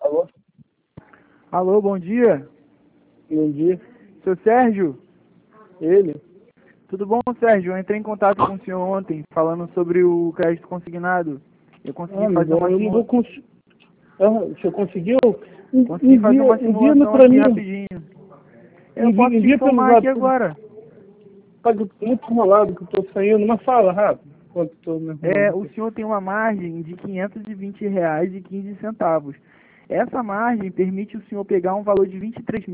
Alô? Alô, bom dia. Bom dia. Seu Sérgio? Ele? Tudo bom, Sérgio? Eu entrei em contato com o senhor ontem, falando sobre o crédito consignado. Eu consegui Mas fazer uma eu não vou conseguir. Você conseguiu? Consegui fazer uma Envia simulação para aqui mim. rapidinho. Eu posso te Envia pelo informar aqui WhatsApp. agora. Tá muito enrolado que eu tô saindo, mas fala rápido. Enquanto eu tô me arrumando O aqui. senhor tem uma margem de R$ 520,15. Essa margem permite o senhor pegar um valor de R$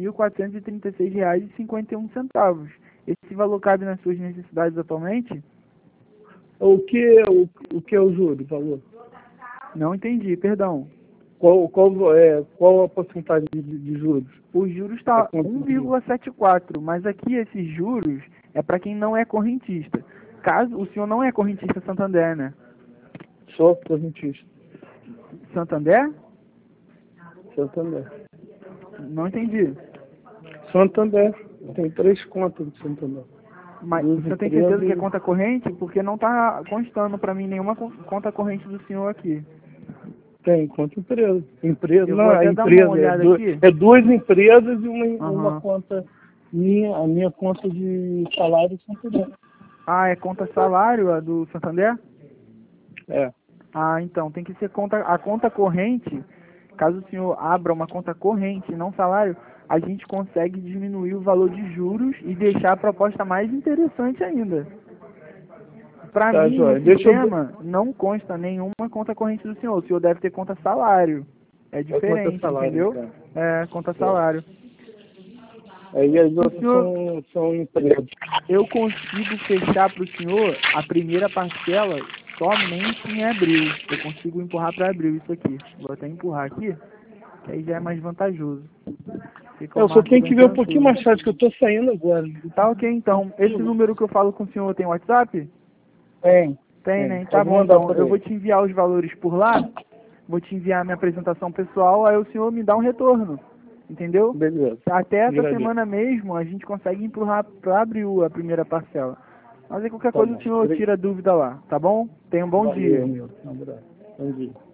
23.436,51. Esse valor cabe nas suas necessidades atualmente? O que é o juro, valor? Não entendi, perdão. Qual a porcentagem de juros? O juros É está quanto de juros? 1,74, mas aqui esses juros é para quem não é correntista. Caso o senhor não é correntista Santander, né? Só correntista. Santander? Santander. Não entendi. Santander. Tem 3 contas de Santander. Mas o Duas senhor tem certeza que é empresas. conta corrente? Porque não está constando para mim nenhuma conta corrente do senhor aqui. Tem, conta empresa. Empresa, Eu não, vou a até dar uma empresa olhada aqui. é duas empresas e uma Aham. conta minha, a minha conta de salário Santander. Ah, é conta salário a do Santander? É, Ah, então, tem que ser a conta corrente. Caso o senhor abra uma conta corrente e não salário, a gente consegue diminuir o valor de juros e deixar a proposta mais interessante ainda. Para tá, mim, no joia. Deixa eu ver. sistema, não consta nenhuma conta corrente do senhor. O senhor deve ter conta salário. É É conta diferente, salário, entendeu? então. É, conta Certo. salário. Aí as O outras senhor, são empresas. eu consigo fechar para o senhor a primeira parcela somente em abril. Eu consigo empurrar para abril isso aqui. Vou até empurrar aqui, que aí já é mais vantajoso. Fica Eu um só marco tenho que bem ver um pouquinho tranquilo. mais tarde, que eu tô saindo agora. Tá ok, então. Esse número que eu falo com o senhor tem WhatsApp? Tem, Tem. né? Tá Pode bom, mandar então. por Eu vou aí. te enviar os valores por lá. Vou te enviar minha apresentação pessoal, aí o senhor me dá um retorno. Entendeu? Beleza. Até essa Agradeço. semana mesmo a gente consegue empurrar para abril a primeira parcela. Mas aí qualquer Tá coisa o bom. senhor tira a dúvida lá, tá bom? Tenha um bom dia. Valeu, meu. Um abraço. Bom dia.